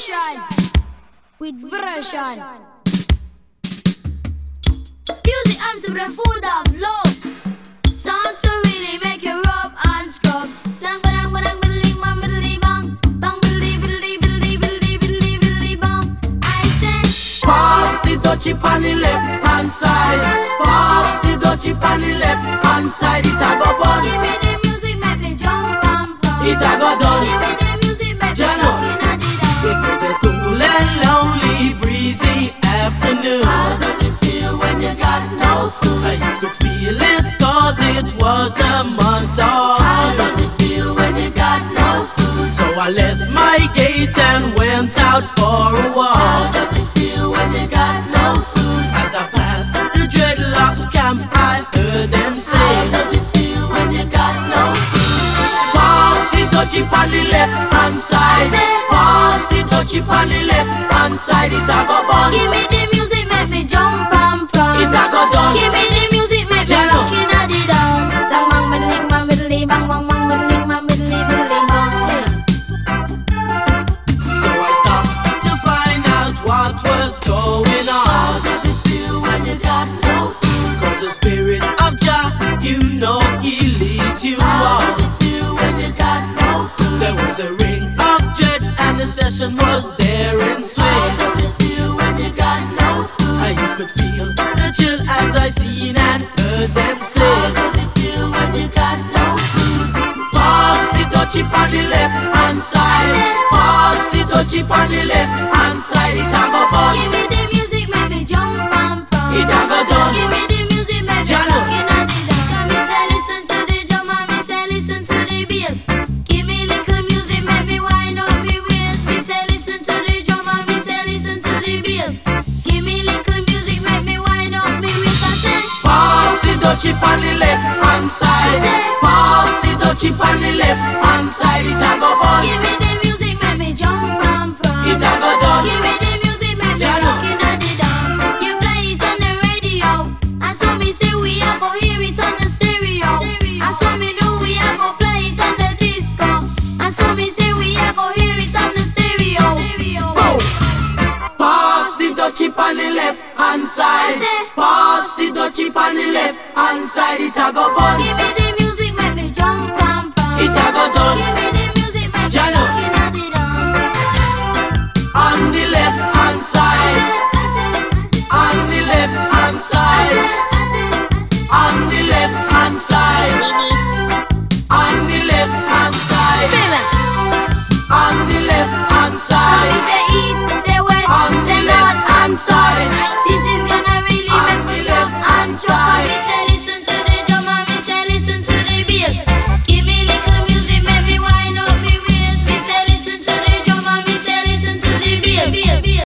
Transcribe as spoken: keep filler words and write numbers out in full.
Station with version. Music arms with a food of love. Sounds to really make you rub and scrub. Bang bang bang bang bang bang bang bang bang bang bang bang. I say, pass the dutchie on the left hand side. Pass the dutchie on the left hand side. It a go bun. Give me the music, make me jump and pump. It a go done. Give me the music, make me Jano. looking at the dance. It was a cool and lonely, breezy afternoon. How does it feel when you got no food? I could feel it cause it was the month of How June. does it feel when you got no food? So I left my gate and went out for a How walk. does it feel when you got no food? As I passed the dreadlocks camp, I heard them How say, does it feel when you got no food? pass the dutchie on the left hand side. Pass the dutchie on the left hand side. It a go bun. Give me the music, make me jump and prance. It a go done. Give me the music, make me Jano. looking at the dance. Bang bang middling bang middling bang bang bang middling bang middling middling bang. So I stopped to find out what was going How on. does it feel when you got no food? Cause the spirit of Jah, you know he leads you How does on. it feel when you got no food? There was a ring of jets and the session was there in How swing. does it feel when you got no food? And you could feel the chill as I seen and heard them How say, does it feel when you got no food? pass the dutchie on the left hand side. Pass the dutchie on the left hand side. It a go fun. Give me the music, make me jump and prance. It a go done. Give me the music, make me Jano. looking at the dance. Me say listen to the drum and me say listen to the bass. Give me little music, make me wind up me waist. Me say listen to the drum and me say listen to the bass. Give me little music, make me wind up me waist. I say, Pass the dutchie on the left hand side. Pass the dutchie on the left hand side. It a go bun. give me the music, make me jump and prance. It a go done. Give me the music, make me Jano. looking at the dance. You play it on the radio, and so me say we a go hear it on the stereo. And so me know we a go play it on the disco. And so me say we a go hear it on the stereo. Oh. Pass the dutchie on the left hand side. Pass the dutchie on the left hand side. It a go bun. Give me the music, make me jump and prance. It a go done. Give